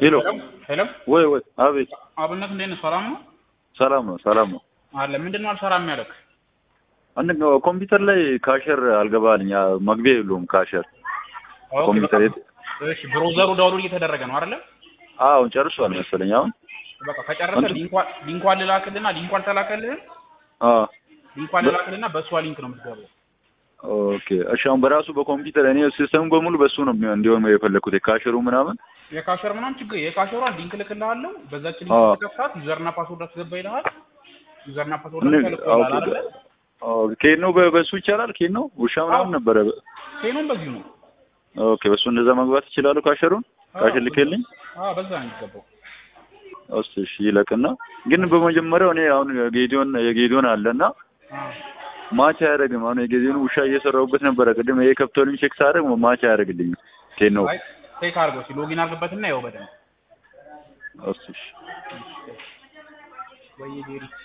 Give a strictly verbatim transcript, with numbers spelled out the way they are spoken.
ሄሎ ሄሎ ወይ ወይ አቤት አብነት እንዴት ነህ? ሰላም ነው? ሰላም ነው ሰላም ነው አለ ምንድነው አልሰራም ያለክ? አንድ ኮምፒውተር ላይ ካሸር አልገባልኝ መግቢያ የለውም ካሸር ኮምፒውተር እሺ ብሮዘሩ ዳውንሎድ እየተደረገ ነው አይደል? አዎ ጨርሷል መሰለኝ አሁን በቃ ከጨረሰ ሊንኳን ሊንኳን ልላክልና ሊንኳን ተላከልህ አዎ ሊንኳን ልላክልና በሷ ሊንክ ነው የምትገባው። ኦኬ እሺ አሁን በራሱ በኮምፒውተር እኔ ሲስተም በሙሉ በሱ ነው እንዲሆን የፈለኩት የካሸሩ ምናምን የካሸር ምናምን ችግር የካሸሯን ሊንክ ልክልሃለሁ በዛች ሊንክ ተከፍታት ዩዘርና ፓስወርድ አስገባ ይልሃል ዩዘርና ፓስወርድ ተልኮልሃል አይደል? ኦኬ ነው በሱ ይቻላል ኬኖ ውሻ ምናምን ነበረ ኬኖም በዚሁ ነው። ኦኬ በሱ እንደዛ መግባት ይችላል ካሸሩን ካሸር ልከልኝ አዎ በዛ ነው የሚገባው። እሺ ይለቅና ግን በመጀመሪያው እኔ አሁን ጌዲዮን የጌዲዮን አለና ማች አያደርግም አሁን የጌዲዮን ውሻ እየሰራሁበት ነበረ ቅድም ይሄ ከፍቶልኝ ቼክ ሳደርግ ማች አያደርግልኝ ኬኖ ቼክ አድርጎ ሲ ሎጊን አድርግበትና ያው በደንብ እሺ ወይ ዴሪ